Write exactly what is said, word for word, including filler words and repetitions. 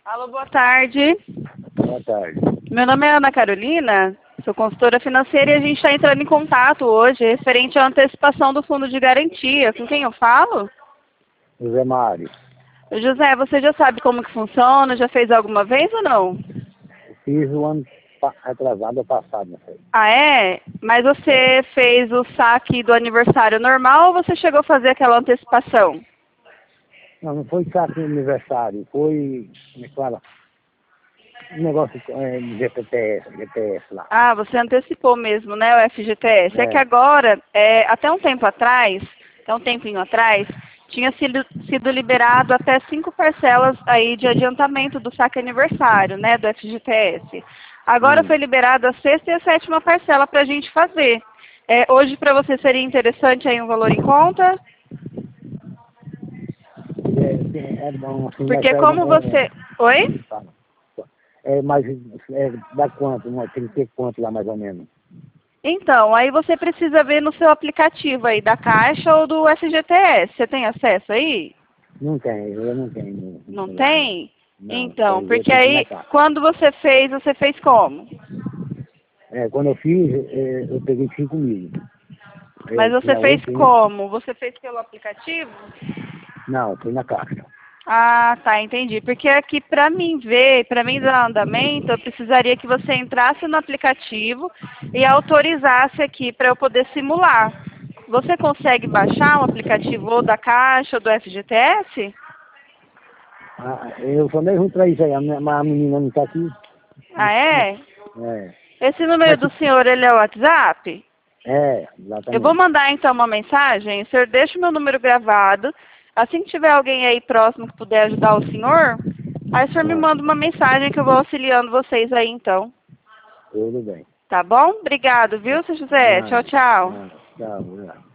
Alô, boa tarde. Boa tarde. Meu nome é Ana Carolina, sou consultora financeira e a gente está entrando em contato hoje referente à antecipação do fundo de garantia. Com quem eu falo? José Mário. José, você já sabe como que funciona? Já fez alguma vez ou não? Fiz o ano pa- atrasado, passado, não sei. Ah, é? Mas você fez o saque do aniversário normal ou você chegou a fazer aquela antecipação? Não, não foi saque de aniversário, foi, como é que fala? Um negócio é, de G P S, G P S lá. Ah, você antecipou mesmo, né, o F G T S. É, É. que agora, é, até um tempo atrás, até um tempinho atrás, tinha sido, sido liberado até cinco parcelas aí de adiantamento do saque aniversário, né, do F G T S. Agora Hum. foi liberado a sexta e a sétima parcela para a gente fazer. É, hoje para você seria interessante aí um valor em conta? É, é, é bom, assim, mas Porque é, como você... Oi? é, é, mas é, dá quanto? Não, tem que ter quanto lá mais ou menos? Então, aí você precisa ver no seu aplicativo aí da Caixa ou do F G T S. Você tem acesso aí? Não tem, eu não tenho. No, Não no, lá, não. tem? Não, Então, eu porque tenho que ir na aí, casa. quando você fez, você fez como? É, quando eu fiz, é, eu peguei cinco mil. Mas Eu você tinha fez oito, hein? como? Você fez pelo aplicativo? Não, foi na caixa. Ah, tá, entendi. Porque aqui, para mim ver, para mim dar andamento, eu precisaria que você entrasse no aplicativo e autorizasse aqui para eu poder simular. Você consegue baixar o aplicativo ou da Caixa ou do F G T S? Ah, eu sou meio ruim pra isso aí, a, minha, a menina não tá aqui. Ah, é? É, Esse número mas, do senhor, ele é o WhatsApp? é, Eu vou exatamente. mandar então uma mensagem, o senhor deixa o meu número gravado. Assim que tiver alguém aí próximo que puder ajudar o senhor, aí o senhor me Ah, manda uma mensagem que eu vou auxiliando vocês aí então. tudo bem. Tá bom? Obrigado, viu, seu José? Tchau, Nada, tchau. nada, tchau, obrigado.